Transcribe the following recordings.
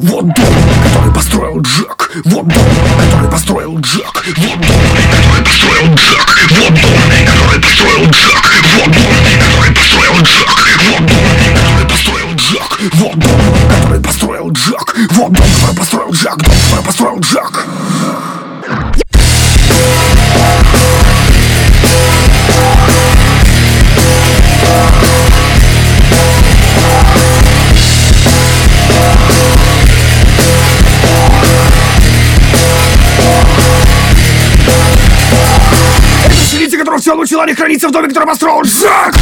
Вот дом, который построил Джек. Вот дом, который построил Джек. Вот дом, который построил Джек. Вот дом, который построил Джек. Вот дом, который построил Джек. Вот дом, который построил Джек. Вот дом, который построил Джек. Вот дом, который построил Джек. Дом, который построил Джек. Которого все научила не храниться в доме, который построил Джек.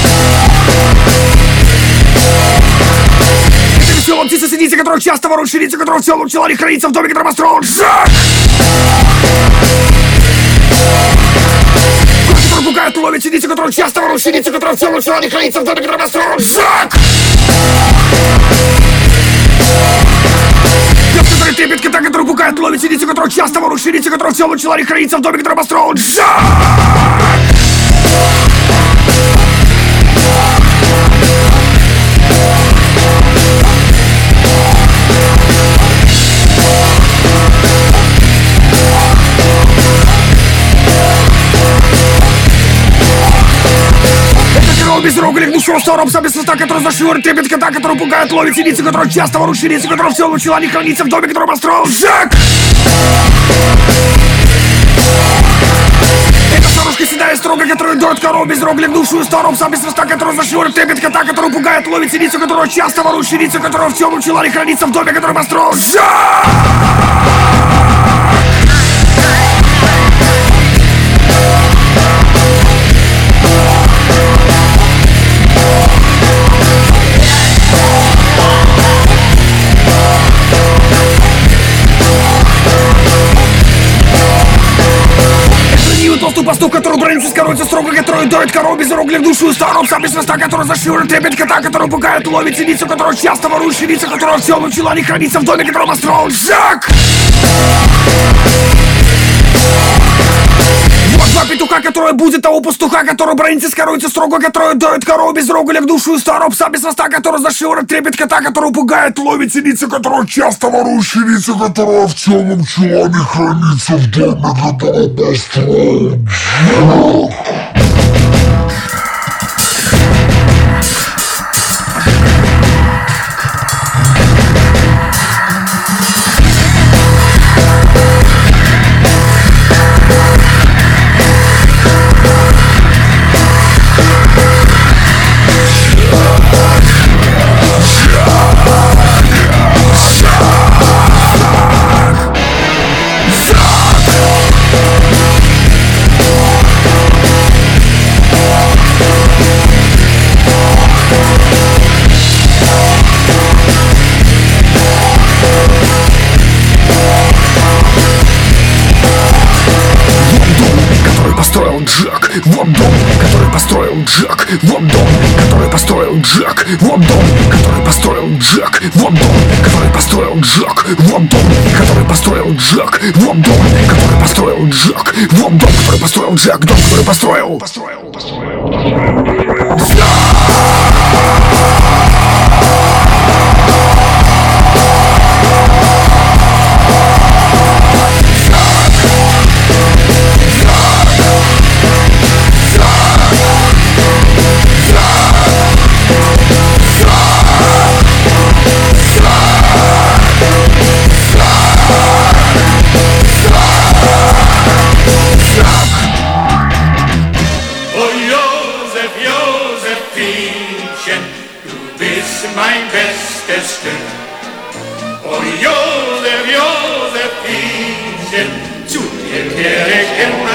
Это веселая птица синица, которая часто ворует ширица, которого все научила не храниться в доме, который построил Джек. Кот, который пугает, ловит синица, которая часто ворует ширица, которого все научила не храниться в доме, который построил Джек. Пес, который трепет кота, который пугает, ловит синица, которая часто ворует ширица, которого все научила не храниться в доме, который построил Джек. Без рога, легнущего старом сами соста, который зашивает трепет кота, который пугает, ловит синицы, который часто ворует ширицы, который все научила не храниться в доме, который построил Джек. Это старушка седая строго, которая дует корову без рога, легнувшую старом сами соста, который зашивает трепет кота, который пугает, ловит синицу, которого часто ворует ширицы, которого все научила не храниться в доме, который построил Джек. Пастух, который бронится, скоруется строго, который дует корову без рог, легнувшую старом сами свиста, который зашивает трепет кота, который пугает, ловит синицу, которого часто ворует ширица, которого все научила не храниться в доме, который построил Джек. Вот два петуха, которые будет того пастуха, который бронится, скоруется строго, который дует корову без рога, легнувшую старом сами свиста, который зашивает трепет кота, который пугает, ловит синицу, которого часто ворует ширица, которого в темном чулане хранится в доме, который построил Джек. Вот дом, который построил Джек. Вот дом, который построил Джек. Вот дом, который построил Джек. Вот дом, который построил Джек. Вот дом, который построил Джек. Вот дом, который построил Джек. Вот дом, который построил Джек. Дом, который построил. Mein bestes Stück. Oh Josef, Josephinchen, zu dir kehre ich immer.